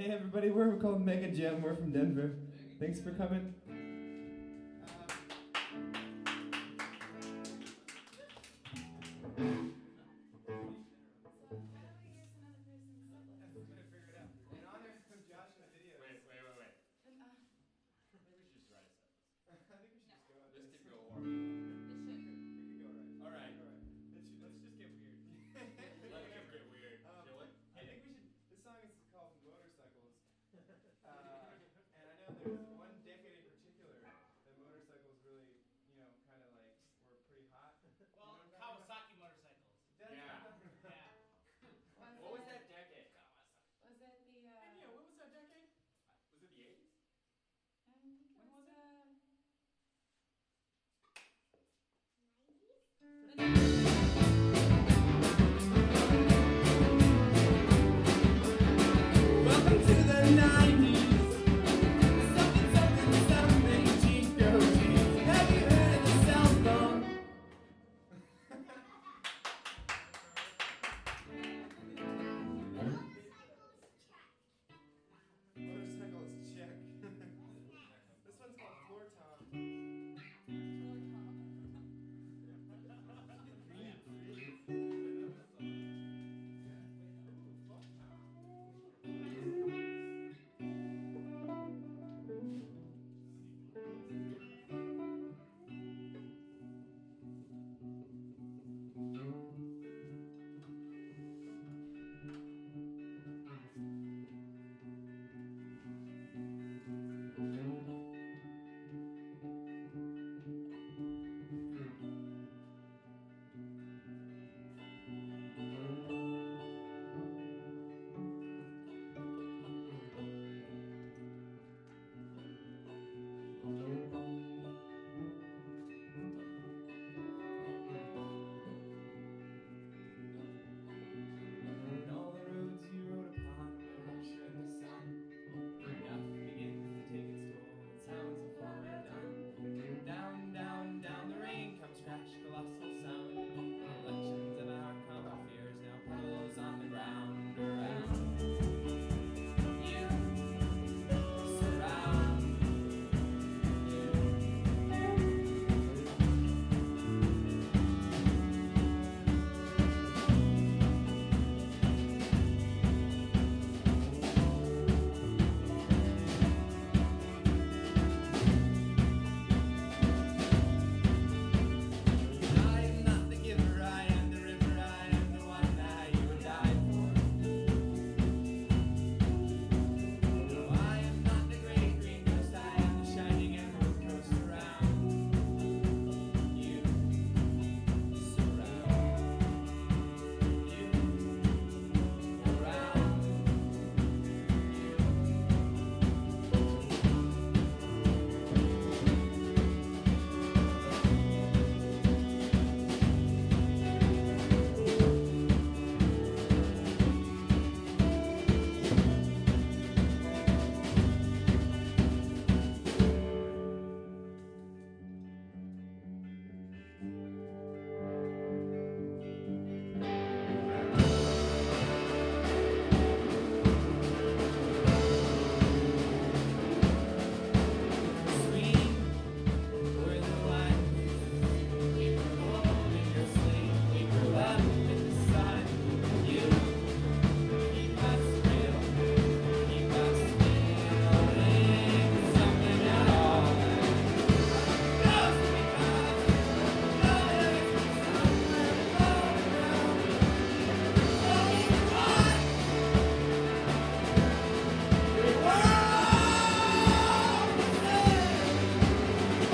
Hey everybody, we're called Mega Jam. We're from Denver. Thanks for coming. Welcome to the 90s. Something, something, something, Chico Cheese. Have you heard of the cell phone? Motorcycles check. This one's called Floor Tom. And all the roads you rode upon were rupture in the sun. Enough begins to take its toll, and sounds have fallen done. Down, down, down the rain comes crash, colossal sound. Collections of our common fears now puddles on the ground around. You surround I am not the giver, I am the river, I am the one that you would die for. No, I am not the great green ghost, I am the shining emerald coast around. You surround. You around. Sweet were the lines. We were born in your sleep. We grew up in the sun. You keep us real. Keep us feeling something at all. Just because love is somewhere floating around. Floating on. We were all the same.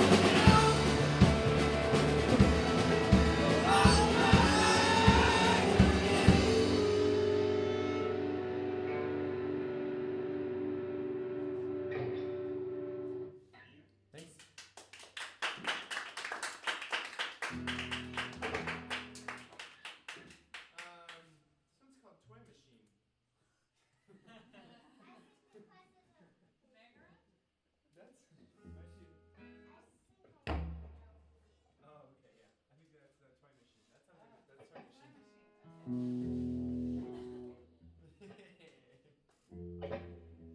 Thanks. This one's called Toy Machine. That's oh, okay, yeah. I think that's the Toy Machine. That sounds like that's Toy Machine.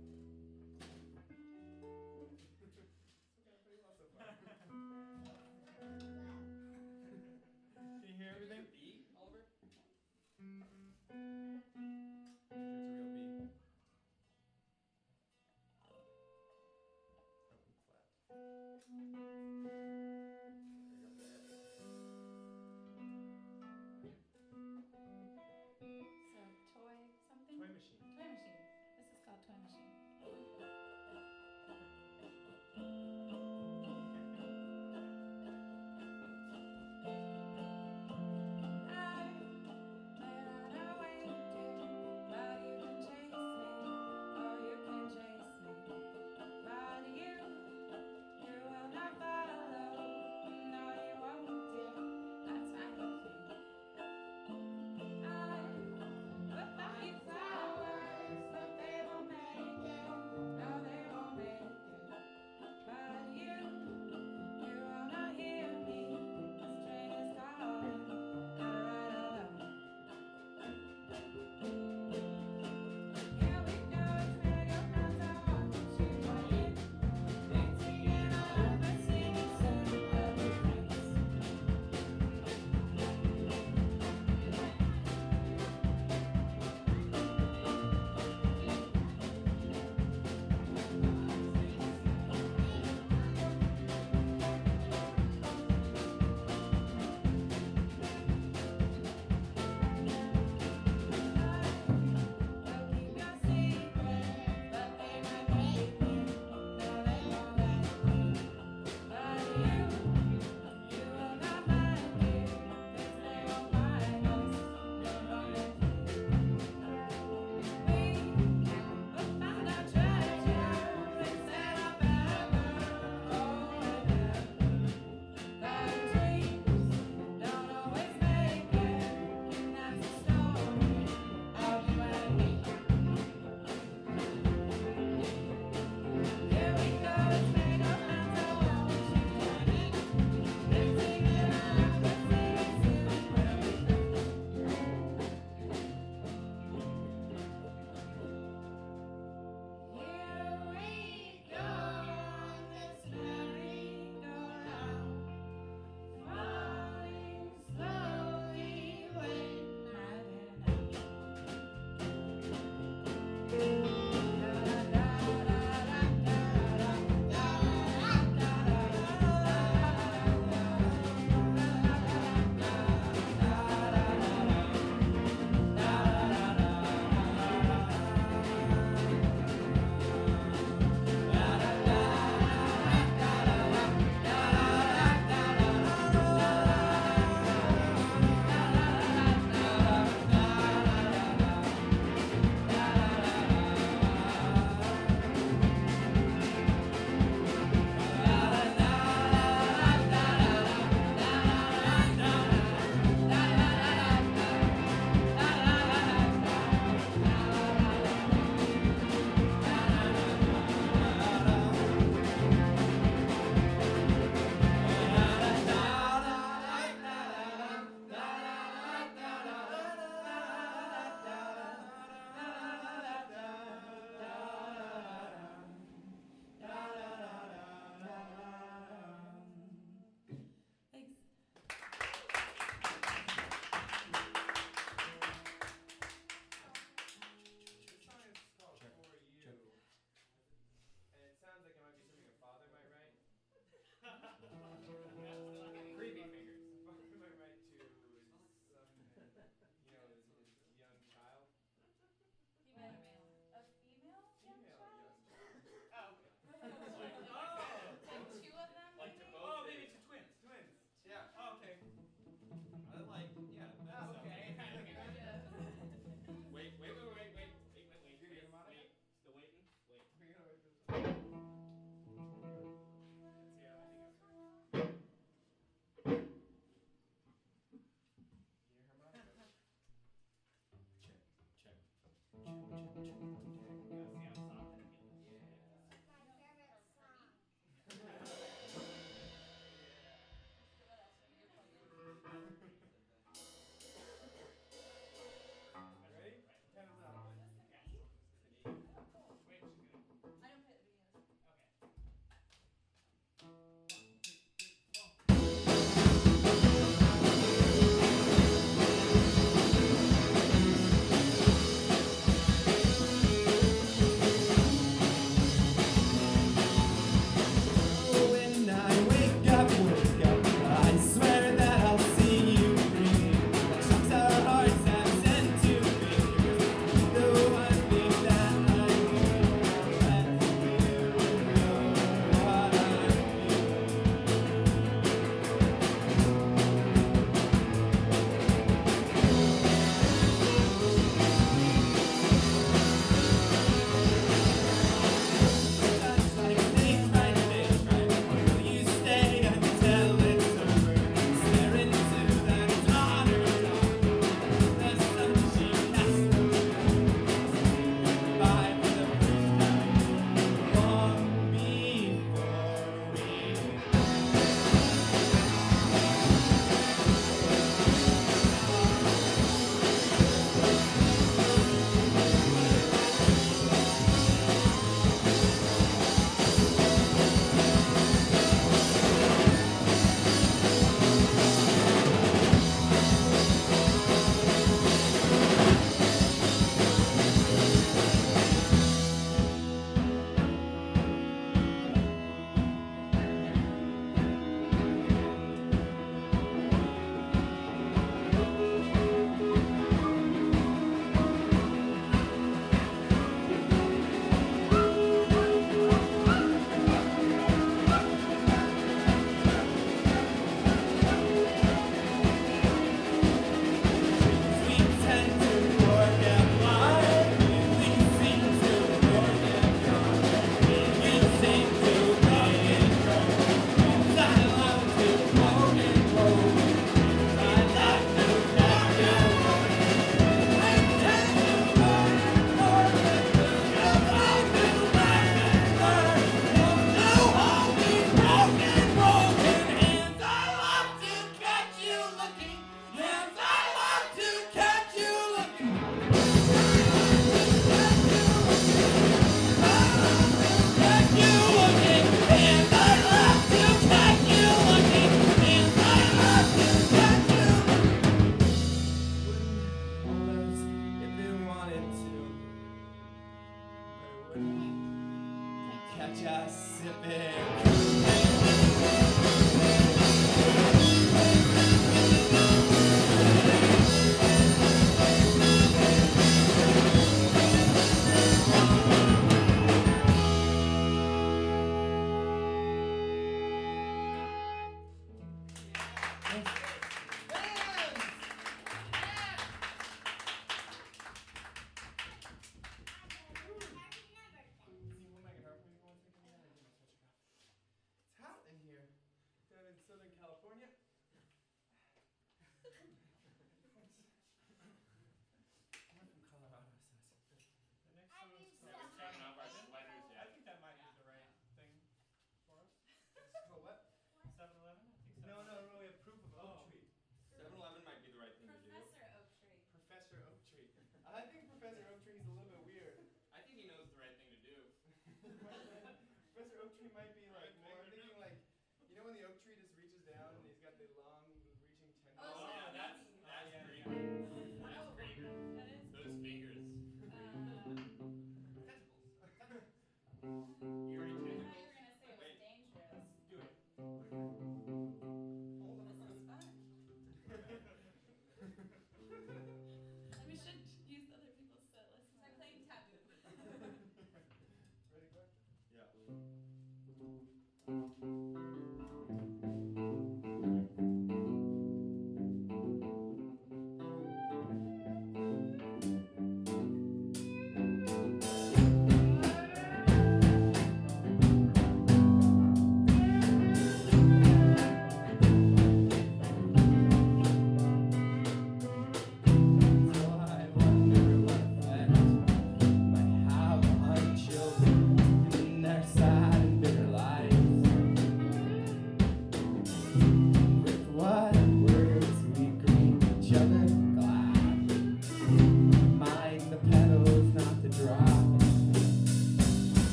just sipping.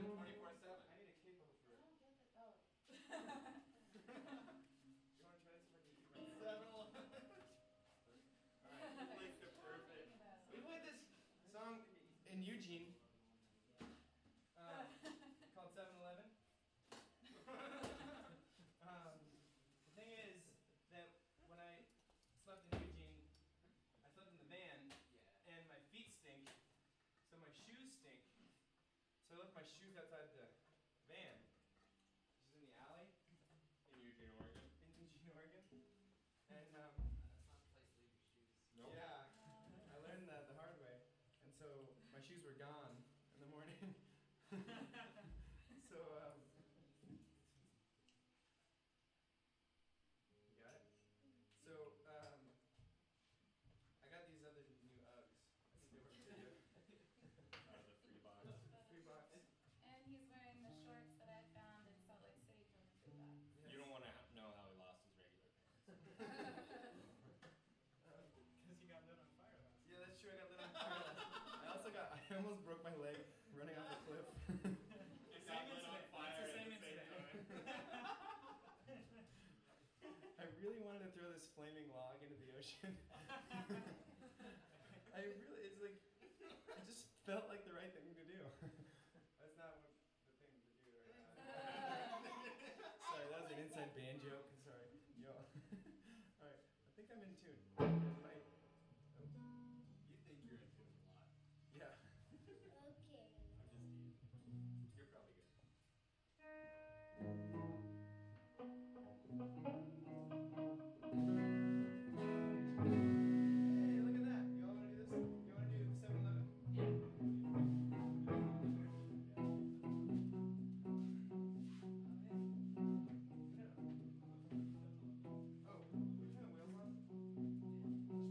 it 24/7. I need a capo for it. I don't get that. Oh. You want to try this if I can keep my 7-Eleven. Alright. Like the perfect. We played this song in Eugene called 7-Eleven. The thing is that when I slept in Eugene, I slept in the van and my feet stink, so my shoes stink. So I left my shoes outside the van, which is in the alley In Eugene, Oregon. in Eugene, Oregon. And That's not the place to leave your shoes. Nope. yeah, I learned that the hard way. And so my shoes were gone in the morning. So, you got it? So, I got these other new Uggs. I think they were pretty good. Out of the free box. $3. And he's wearing the shorts that I found in Salt Lake City from the food box. Yes. You don't want to know how he lost his regular pants. Because you got lit on fire last Yeah, that's true. I got lit on fire. I almost broke my leg running off a cliff. It Same got lit on incident. fire It's the at same the same incident. time. I really wanted to throw this flaming log into the ocean. It's like, it just felt like the right thing to do. That's not what the thing to do right now. Sorry, that was an inside band joke. Sorry. Yo. Alright, I think I'm in tune. You think you're into it a lot. Yeah. Okay. I'm just teasing. You're probably good. Hey, look at that. You all want to do this? You want to do 7-Eleven? Oh, we turn the wheels on?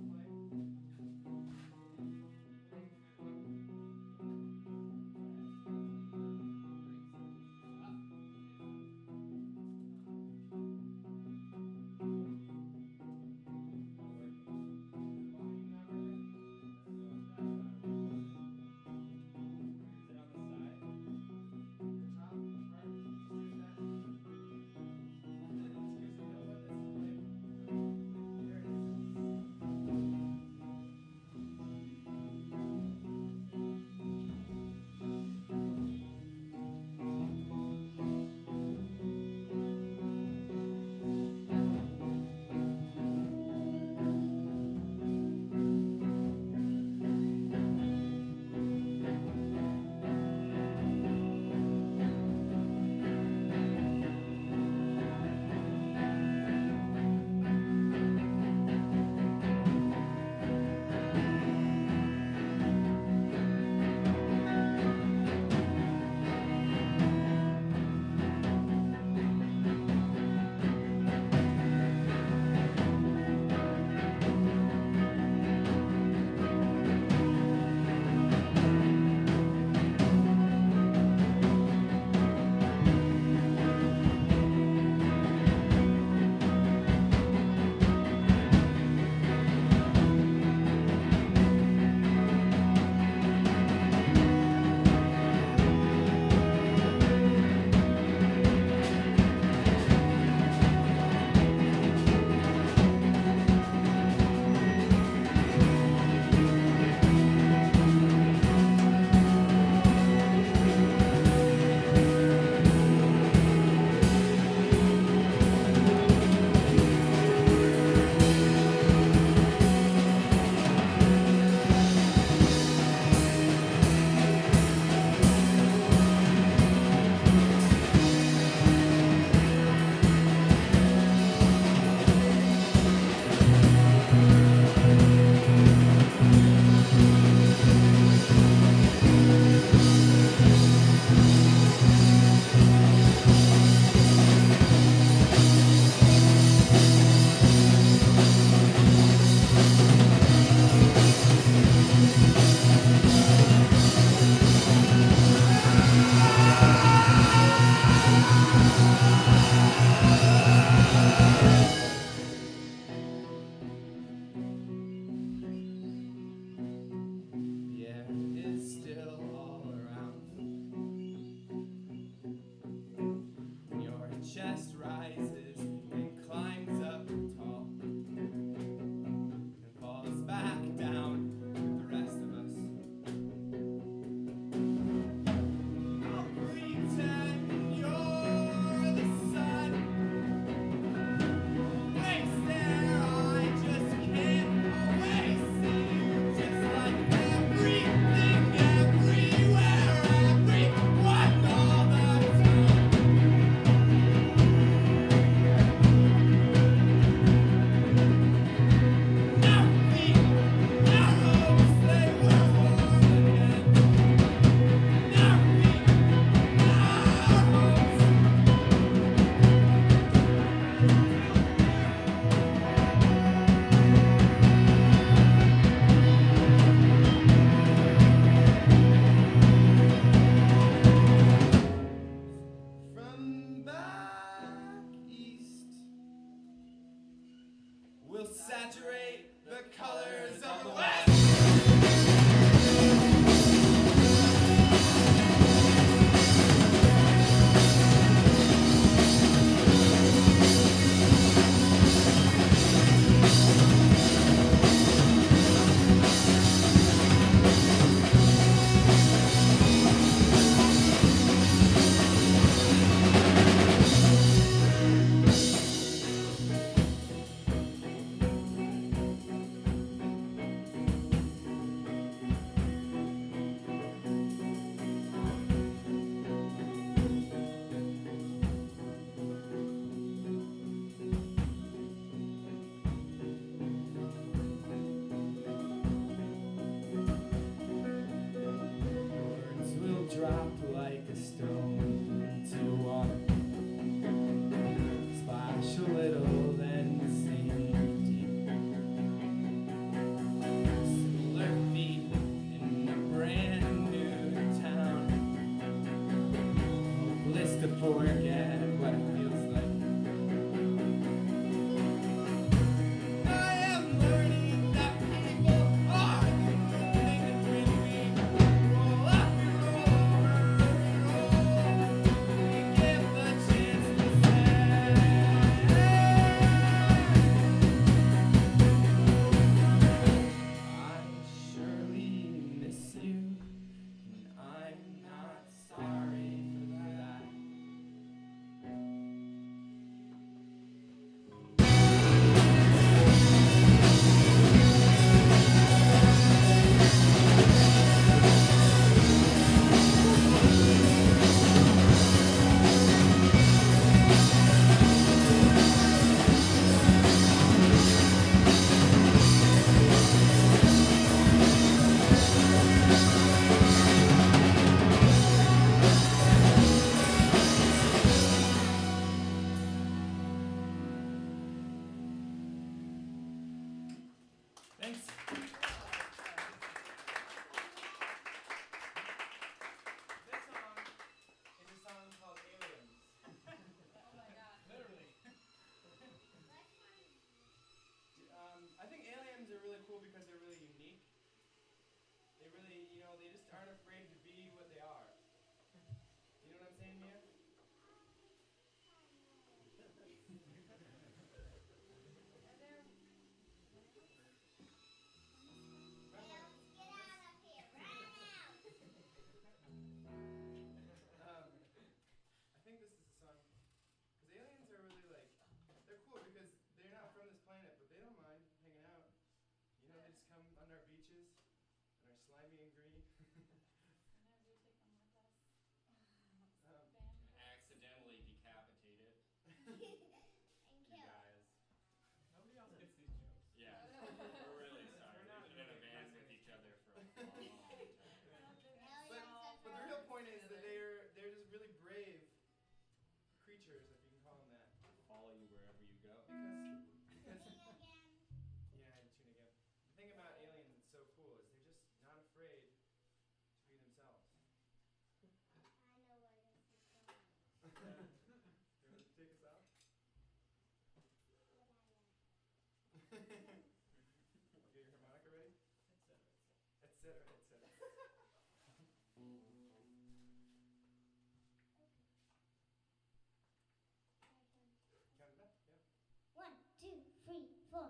celebrate the colors of the West. Words will drop like a stone to water. Splash a little, then sink deep. Similar feet in a brand new town. Hopeless to forget what it feels like. I am learning that people are moving with me. Roll up and roll over, we give the chance to say, I surely miss you, and I'm not sorry for that. Thanks. This song is a song called Aliens. Oh my god. Literally. I think aliens are really cool because they're really unique. They really, they just aren't afraid to be what they are. You know what I'm saying, Mia? Are there I think this is a song because aliens are really they're cool because they're not from this planet, but they don't mind hanging out. They just come on our beaches and are slimy and green. whenever you take them with us? Um, Van Accidentally decapitated And two kill. guys. Nobody else gets these jokes. Yeah, we're really sorry. We're not We've been in a really van with impressing each other for a long time. But the real point is that they're just really brave creatures, if you can call them that. Follow you wherever you go. Because Sing again. yeah, I tune again. The thing about aliens that's so cool is they're just not afraid to be themselves. I know where this is going. You want to take us out? But I Get your harmonica ready? Etc. Etc. Count it up, yeah. 1, 2, 3, 4.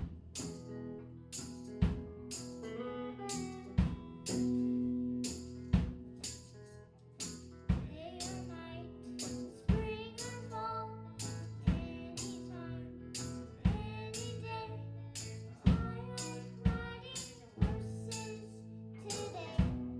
Day or night, spring or fall, anytime, any day. I am riding horses today.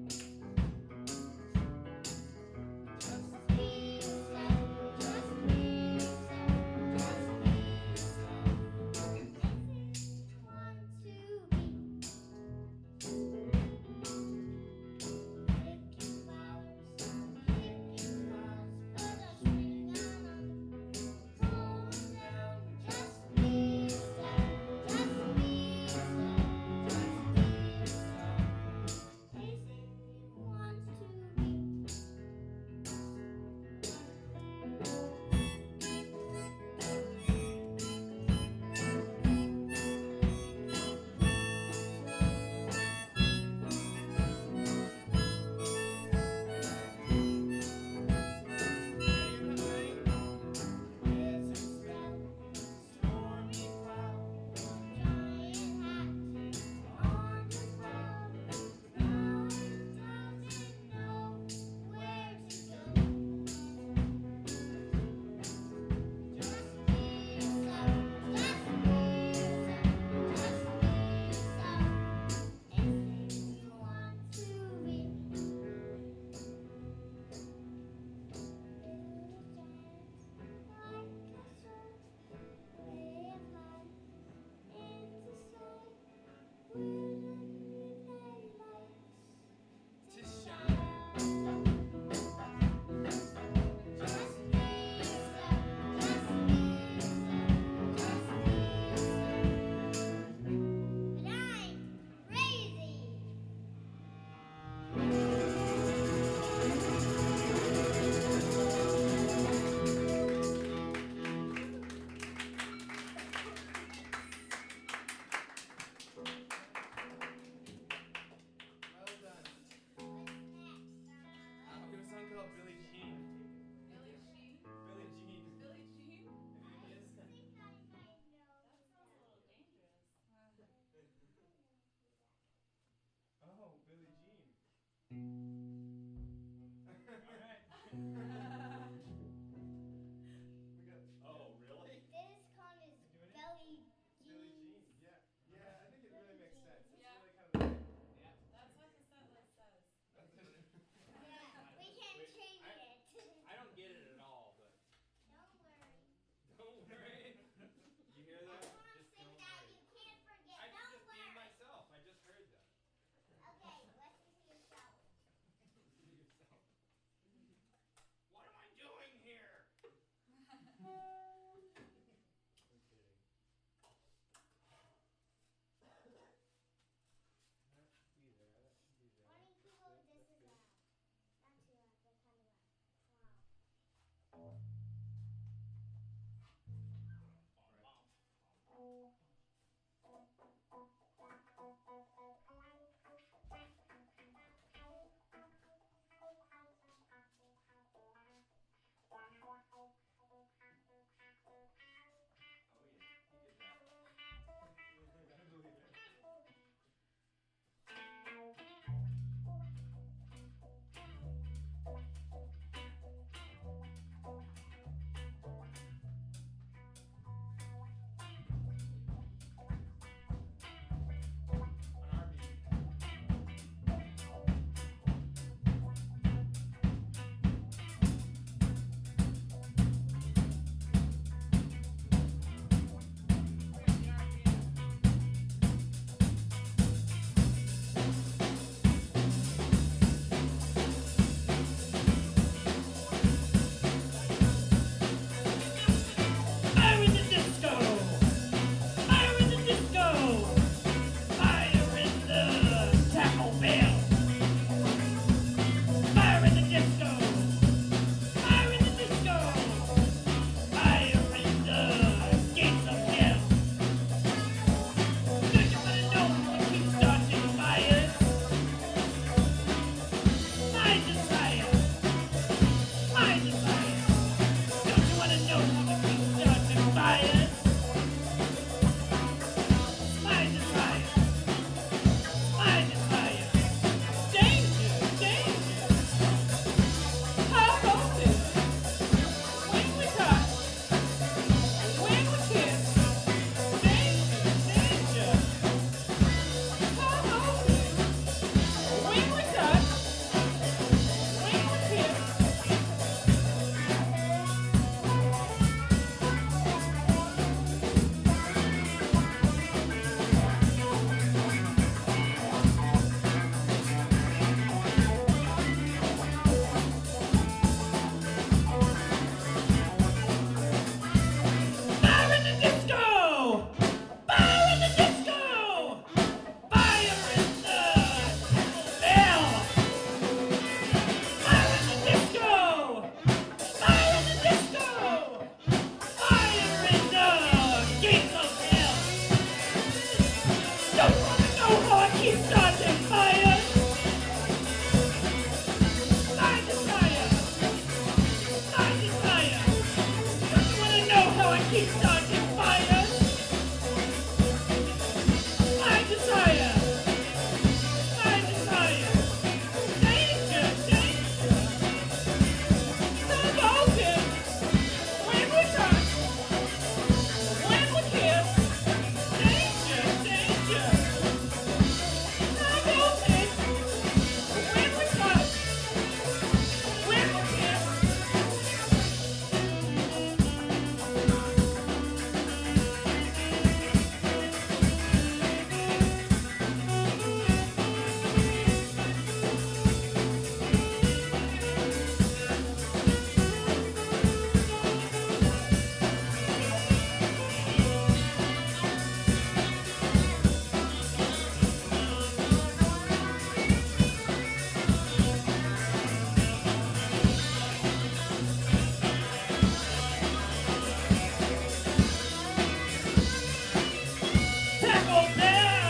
Circle now!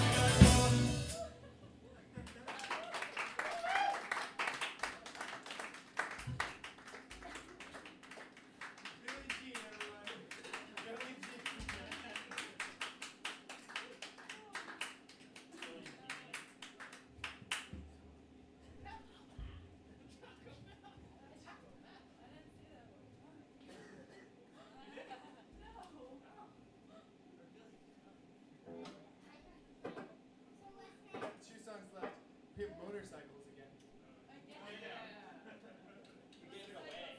Billie Jean, everyone. Billie Jean. We got 2 songs left. We have motorcycles again. We gave it away.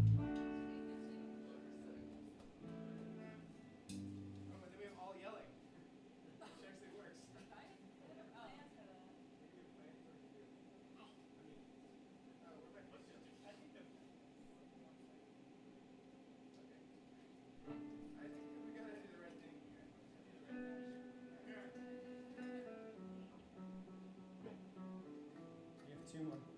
Oh, and then we have all yelling. Which actually works. Maybe we have plans for what we do. We're back. I think that. Okay. I think we gotta do the right thing here. Do the right thing. You have 2 more.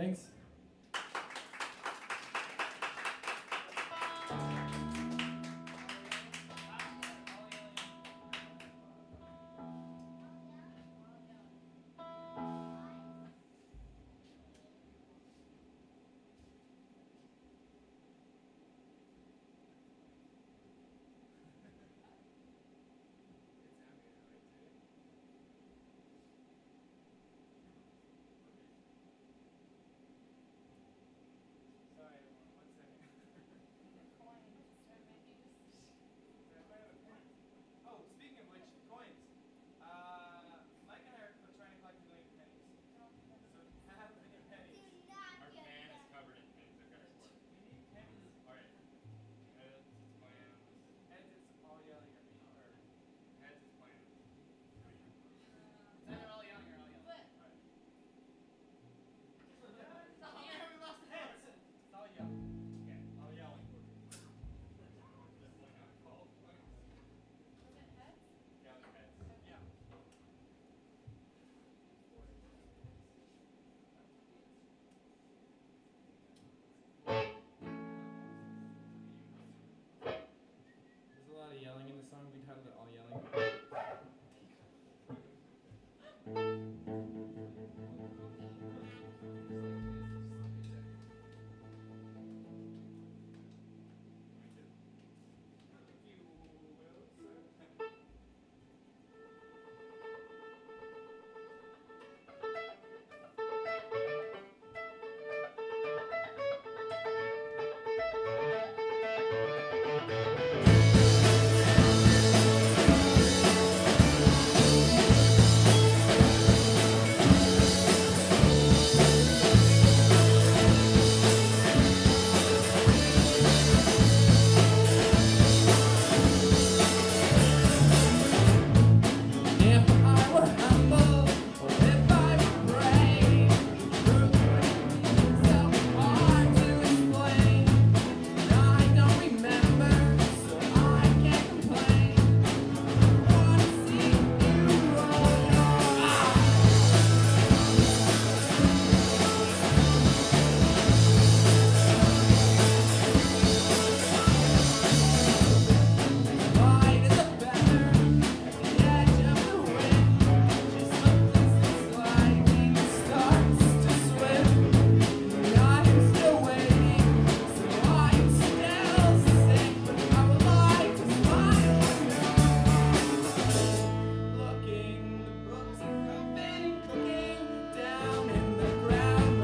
Thanks. Sorry, everyone. 1 second. Coins, or maybe just. Oh, speaking of which, coins. Mike and I are trying to collect a million pennies. Don't do that. So half a million pennies. Our van is covered in pins. I've got a quarter. We need pennies. Alright. Heads, plans. Heads, it's all yelling at me. Or Heads is plans. It's either all young or all young. Flip. Alright. Yeah, we lost the heads. heads. It's all yelling. Okay. All yelling. Definitely not called plans. Was it heads? Yelling heads. Yeah. There's a lot of yelling in the song. We titled it All Yelling. If you will, sir. If I were humble, or if I were brave, truth would be so hard to explain. I don't remember, so I can't complain. I wanna see you roll your eyes. Light is a feather at the edge of the wind. Just something sliding starts to swim. I'm still waiting, so I'm still sick, but I would like to smile. Looking, the books have been cooking down in the ground.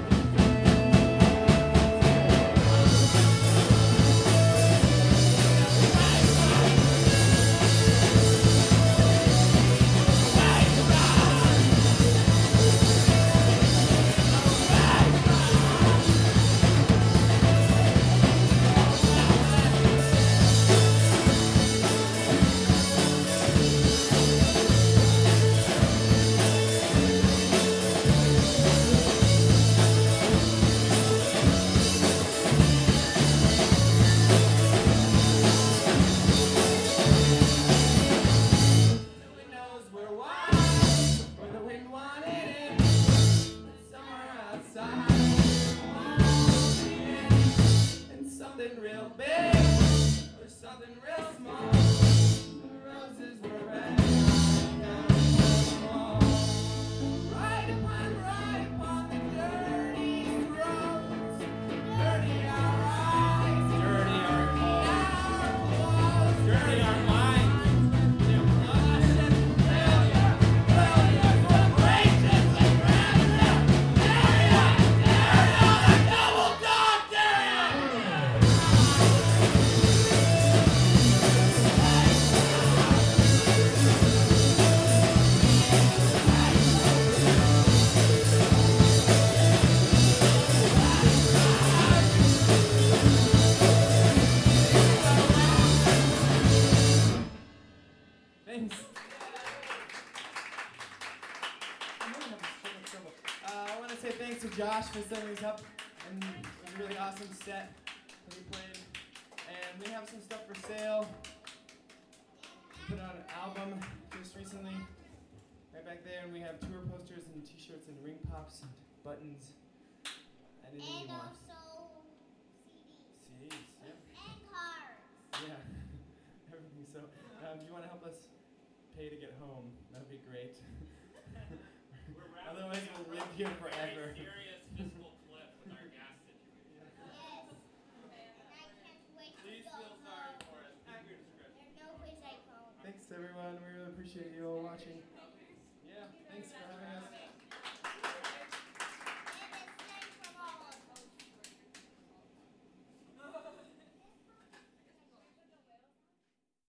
No one knows where where the wind wanted it. Somewhere outside, and something real big or something real small. The roses were red, down the wall. Right upon the dirty roads, dirty our eyes, dirty our clothes, dirty our minds. Thanks. I want to say thanks to Josh for setting this up, and it was a really awesome set that we played. And we have some stuff for sale. We put out an album just recently, right back there, and we have tour posters and t-shirts and ring pops and buttons Anything you And want. also CDs. CDs. Yep. And cars. Yeah. Everything. So, do you want to help us pay to get home? That'd be great. We're wrapping Otherwise, up we'll live here a forever. very serious fiscal cliff with our gas situation. Yes. And I can't wait to Please go feel sorry home. for us at your discretion. There's no place like home. Thanks, everyone. We really appreciate you all watching. Yeah. Thanks for having us.